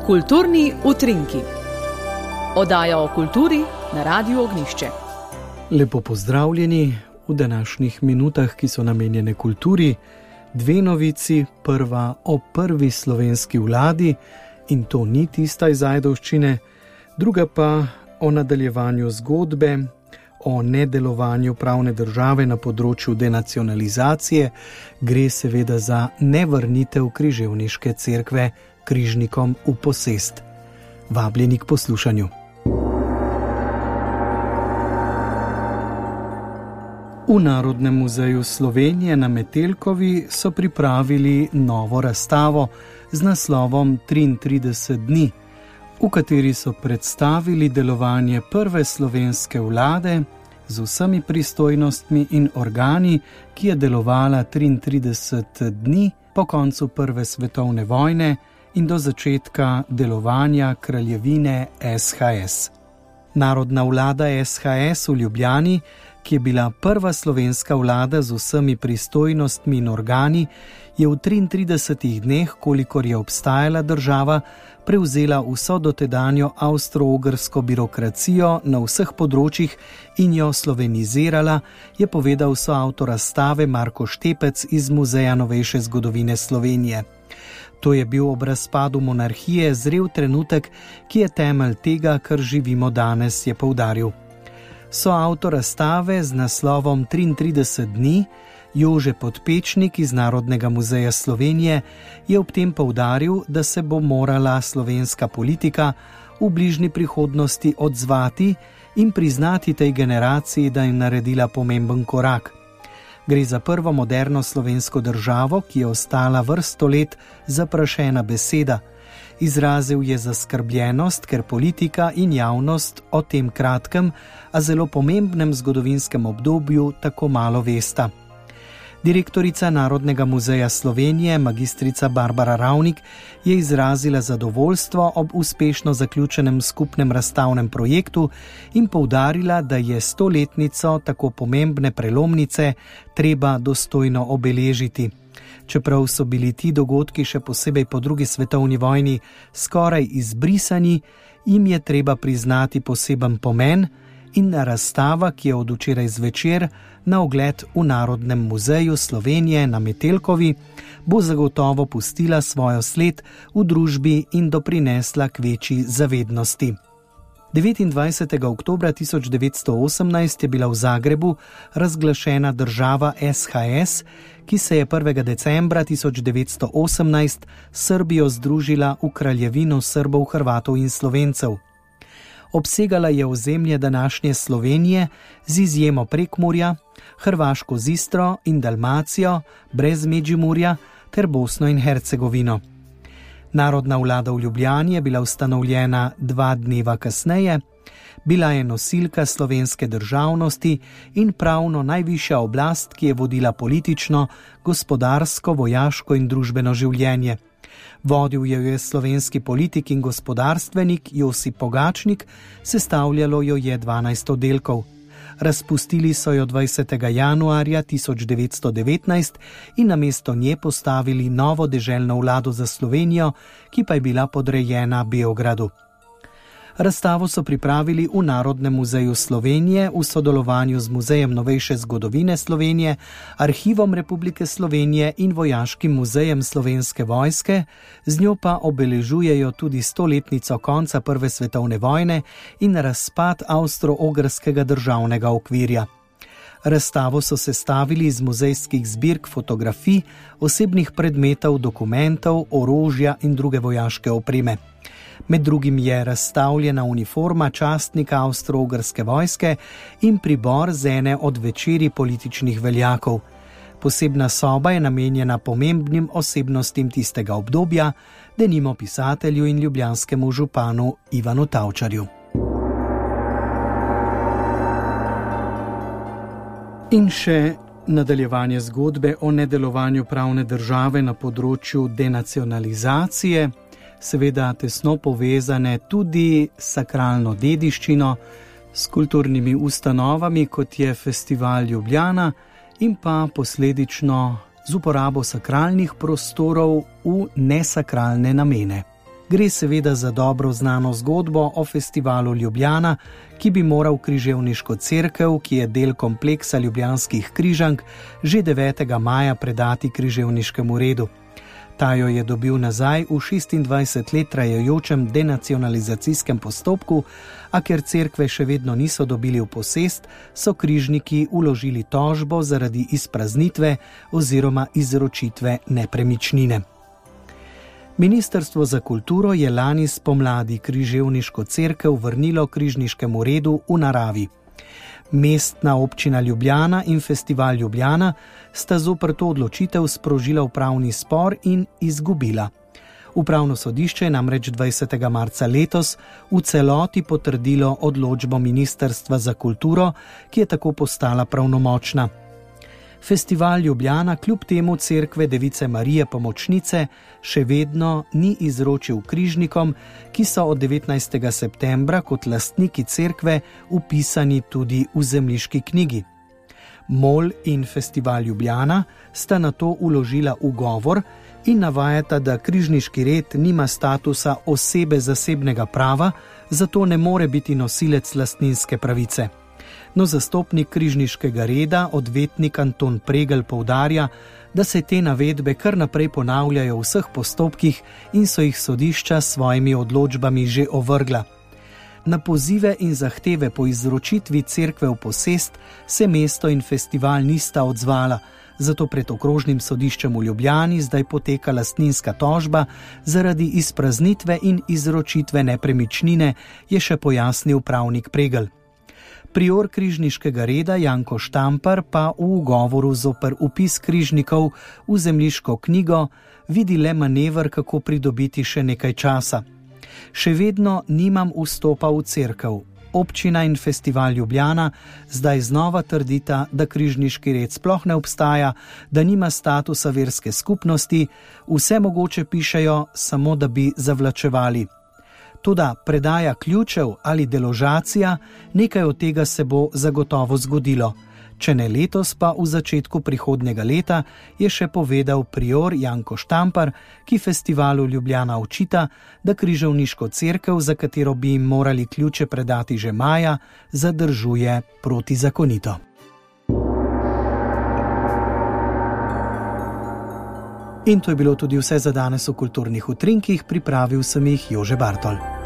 Kulturni utrinki. Oddaja o kulturi na Radiu Ognjišče. Lepo pozdravljeni v današnjih minutah, ki so namenjene kulturi. Dve novici, prva o prvi slovenski vladi, in to ni tista iz Ajdovščine, druga pa o nadaljevanju zgodbe, o nedelovanju pravne države na področju denacionalizacije. Gre seveda za nevrnitev križevniške cerkve križnikom v posest. Vabljeni k poslušanju. V Narodnem muzeju Slovenije na Metelkovi so pripravili novo razstavo z naslovom 33 dni, v kateri so predstavili delovanje prve slovenske vlade z vsemi pristojnostmi in organi, ki je delovala 33 dni po koncu Prve svetovne vojne in do začetka delovanja kraljevine SHS. Narodna vlada SHS v Ljubljani, ki je bila prva slovenska vlada z vsemi pristojnostmi in organi, je v 33 dneh, kolikor je obstajala država, prevzela vso dotedanjo avstro-ogrsko birokracijo na vseh področjih in jo slovenizirala, je povedal soavtor razstave Marko Štepec iz Muzeja novejše zgodovine Slovenije. To je bil ob razpadu monarhije zrel trenutek, ki je temelj tega, kar živimo danes, je poudaril. Soavtor razstave z naslovom 33 dni, Jože Podpečnik iz Narodnega muzeja Slovenije, je ob tem poudaril, da se bo morala slovenska politika v bližnji prihodnosti odzvati in priznati tej generaciji, da je naredila pomemben korak. Gre za prvo moderno slovensko državo, ki je ostala vrsto let zaprašena beseda. Izrazil je zaskrbljenost, ker politika in javnost o tem kratkem, a zelo pomembnem zgodovinskem obdobju tako malo vesta. Direktorica Narodnega muzeja Slovenije, magistrica Barbara Ravnik, je izrazila zadovoljstvo ob uspešno zaključenem skupnem razstavnem projektu in poudarila, da je 100-letnico tako pomembne prelomnice treba dostojno obeležiti. Čeprav so bili ti dogodki še posebej po drugi svetovni vojni skoraj izbrisani, jim je treba priznati poseben pomen in razstava, ki je od včeraj zvečer na ogled v Narodnem muzeju Slovenije na Metelkovi, bo zagotovo pustila svojo sled v družbi in doprinesla k večji zavednosti. 29. oktobra 1918 je bila v Zagrebu razglašena država SHS, ki se je 1. decembra 1918 Srbijo združila v kraljevino Srbov, Hrvatov in Slovencev. Obsegala je ozemlje današnje Slovenije z izjemo Prekmurja, Hrvaško Zistro in Dalmacijo brez Međimurja ter Bosno in Hercegovino. Narodna vlada v Ljubljani je bila ustanovljena 2 dneva kasneje, bila je nosilka slovenske državnosti in pravno najvišja oblast, ki je vodila politično, gospodarsko, vojaško in družbeno življenje. Vodil jo je slovenski politik in gospodarstvenik Josip Pogačnik, sestavljalo jo je 12 oddelkov. Razpustili so jo 20. januarja 1919 in namesto nje postavili novo deželno vlado za Slovenijo, ki pa je bila podrejena Beogradu. Razstavo so pripravili v Narodnem muzeju Slovenije v sodelovanju z Muzejem novejše zgodovine Slovenije, Arhivom Republike Slovenije in Vojaškim muzejem Slovenske vojske, z njo pa obeležujejo tudi 100-letnico konca Prve svetovne vojne in razpad avstro-ogrskega državnega okvirja. Razstavo so sestavili iz muzejskih zbirk fotografij, osebnih predmetov, dokumentov, orožja in druge vojaške opreme. Med drugim je razstavljena uniforma častnika avstro-ogrske vojske in pribor z ene od večerij političnih veljakov. Posebna soba je namenjena pomembnim osebnostim tistega obdobja, denimo pisatelju in ljubljanskemu županu Ivanu Tavčarju. In še nadaljevanje zgodbe o nedelovanju pravne države na področju denacionalizacije, seveda tesno povezane tudi s sakralno dediščino, s kulturnimi ustanovami, kot je Festival Ljubljana, in pa posledično z uporabo sakralnih prostorov v nesakralne namene. Gre seveda za dobro znano zgodbo o festivalu Ljubljana, ki bi moral Križevniško cerkev, ki je del kompleksa ljubljanskih križank, že 9. maja predati Križevniškemu redu. Ta jo je dobil nazaj v 26 let trajajočem denacionalizacijskem postopku, a ker cerkve še vedno niso dobili v posest, so križniki vložili tožbo zaradi izpraznitve oziroma izročitve nepremičnine. Ministrstvo za kulturo je lani spomladi Križevniško cerkev vrnilo Križniškemu redu v naravi. Mestna občina Ljubljana in Festival Ljubljana sta zoper to odločitev sprožila upravni spor in izgubila. Upravno sodišče je namreč 20. marca letos v celoti potrdilo odločbo Ministrstva za kulturo, ki je tako postala pravnomočna. Festival Ljubljana kljub temu cerkve Device Marije Pomočnice še vedno ni izročil križnikom, ki so od 19. septembra kot lastniki cerkve vpisani tudi v zemljiški knjigi. MOL in Festival Ljubljana sta nato vložila ugovor in navajata, da križniški red nima statusa osebe zasebnega prava, zato ne more biti nosilec lastninske pravice. No, zastopnik križniškega reda, odvetnik Anton Pregl, poudarja, da se te navedbe kar naprej ponavljajo v vseh postopkih in so jih sodišča s svojimi odločbami že ovrgla. Na pozive in zahteve po izročitvi cerkve v posest se mesto in festival nista odzvala, zato pred okrožnim sodiščem v Ljubljani zdaj poteka lastninska tožba zaradi izpraznitve in izročitve nepremičnine, je še pojasnil pravnik Pregl. Prior križniškega reda Janko Štampar pa v ugovoru zoper vpis križnikov v zemljiško knjigo vidi le manever, kako pridobiti še nekaj časa. Še vedno nimam vstopa v cerkev. Občina in Festival Ljubljana zdaj znova trdita, da križniški red sploh ne obstaja, da nima statusa verske skupnosti, vse mogoče pišejo, samo da bi zavlačevali. Toda predaja ključev ali deložacija, nekaj od tega se bo zagotovo zgodilo. Če ne letos, pa v začetku prihodnjega leta, je še povedal prior Janko Štampar, ki Festivalu Ljubljana očita, da križevniško cerkev, za katero bi jim morali ključe predati že maja, zadržuje protizakonito. In to je bilo tudi vse za danes v Kulturnih utrinkih, pripravil sem jih Jože Bartol.